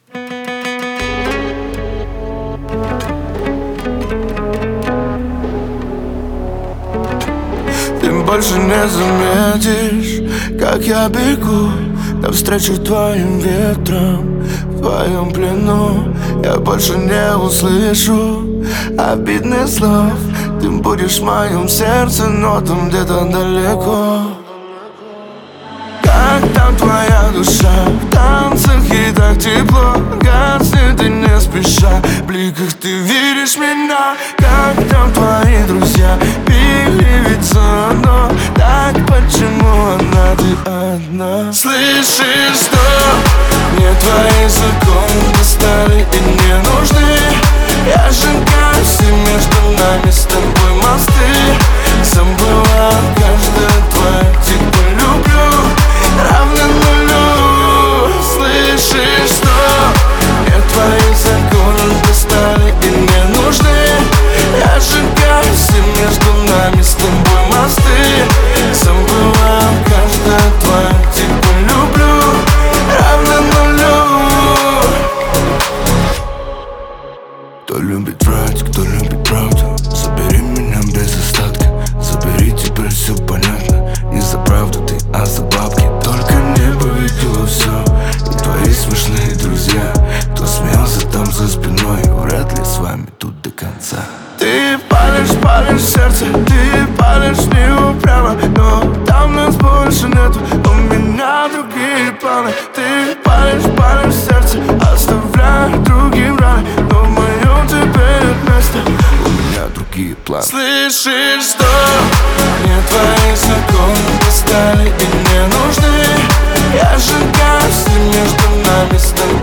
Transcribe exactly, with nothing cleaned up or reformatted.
Ты больше не заметишь, как я бегу навстречу твоим ветрам. В твоем плену я больше не услышу обидных слов. Ты будешь в моем сердце, но там где-то далеко. Как там твоя душа? В танцах и так тепло. Гаснет и не спеша, в бликах ты видишь меня. Как там твои друзья? Пили ведь заодно. Так почему одна ты одна? Слышишь, что мне твои законы достали и не нужны. Я сжигаю все между нами с тобой мосты. Забываю каждое твое типа люблю равно нулю. Слышишь, что мне твои законы достали и не нужны. Я сжигаю все между нами с тобой мосты. Забываю каждое твое типа люблю равно нулю. Кто любит врать, кто любит правду, забери меня без остатка. Забери, теперь все понятно. Не за правду ты, а за бабки. Только небо видело все. И твои смешные друзья, кто смеялся там за спиной, вряд ли с вами тут до конца. Ты палишь, палишь сердце, ты палишь неупрямо. Но там нас больше нету, у меня другие планы. Ты палишь, палишь сердце, оставляя другим раны. Но в моем теперь нет места, у меня другие планы. Слышишь, что мне твои законы достали и не нужны. Я сжигаю все между нами с тобой